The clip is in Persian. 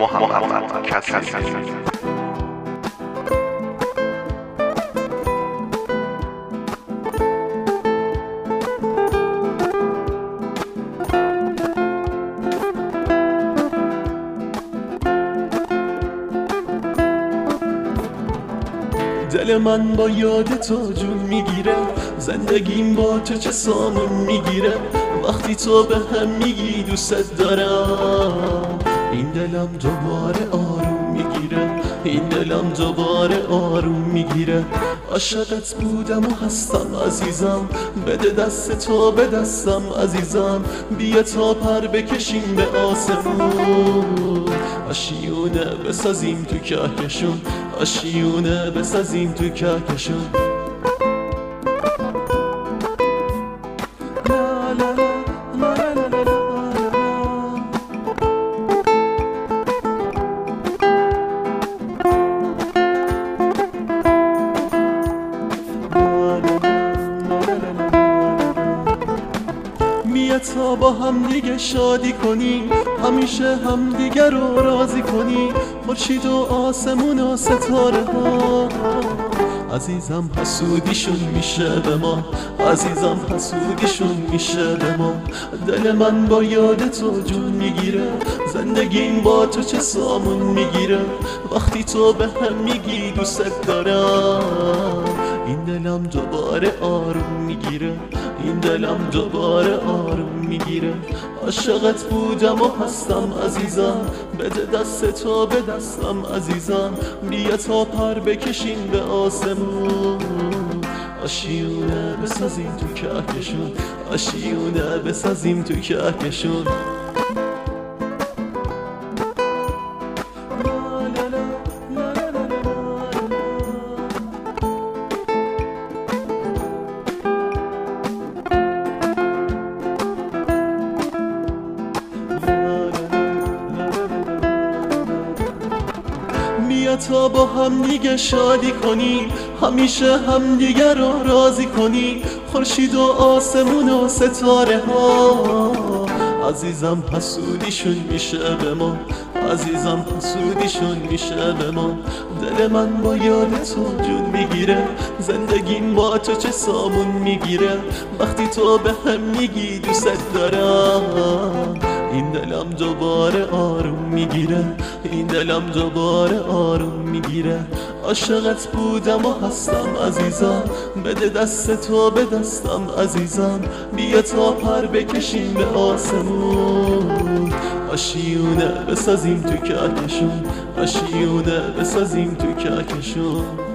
محمد کسی. دل من با یاد تو جون میگیره، زندگیم با تو چه سامون میگیره. وقتی تو به هم میگی دوست دارم، این دلم دوباره آروم میگیره، این دلم دوباره آروم میگیره. عاشقت بودم و هستم عزیزم، بده دست تو به دستم عزیزم. بیا تا پر بکشیم به آسمون، آشیونه بسازیم تو کهکشون، آشیونه بسازیم تو کهکشون. بیا تا با هم دیگه شادی کنی، همیشه هم دیگه رو راضی کنی. خورشید و آسمون و ستاره ها عزیزم حسودیشون میشه به ما، عزیزم حسودیشون میشه به ما. دل من با یاد تو جون میگیره، زندگیم با تو چه سامون میگیره. وقتی تو به هم میگی دوست دارم، این دلم دوباره آروم میگیره، این دلم دوباره آروم میگیره. عاشقت بودم و هستم عزیزم، بده دست تو به دستم عزیزم. بیا تا پر بکشیم به آسمون، آشیونه بسازیم تو کهکشون، آشیونه بسازیم تو کهکشون. بیا تا با هم دیگه شادی کنی، همیشه هم دیگه رو راضی کنی. خورشید و آسمون و ستاره ها عزیزم حسودیشون میشه به ما، عزیزم حسودیشون میشه به ما. دل من با یاد تو جون میگیره، زندگیم با تو چه سامون میگیره. وقتی تو به هم میگی دوست دارم، این دلم دوباره آروم میگیره، این دلم دوباره آروم میگیره. عاشقت بودم و هستم عزیزم، بده دست تو به دستم عزیزم. بیا تا پر بکشیم به آسمون، آشیونه بسازیم تو کهکشون، آشیونه بسازیم تو کهکشون.